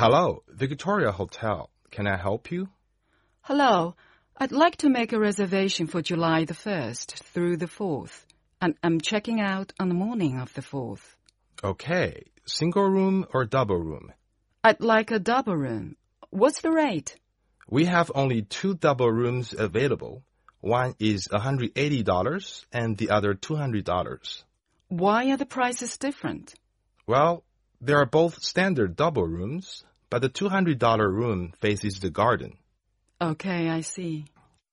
Hello, Victoria Hotel. Can I help you? Hello. I'd like to make a reservation for July the 1st through the 4th. And I'm checking out on the morning of the 4th. Okay. Single room or double room? I'd like a double room. What's the rate? We have only 2 double rooms available. One is $180 and the other $200. Why are the prices different? Well, they are both standard double rooms, but the $200 room faces the garden. Okay, I see.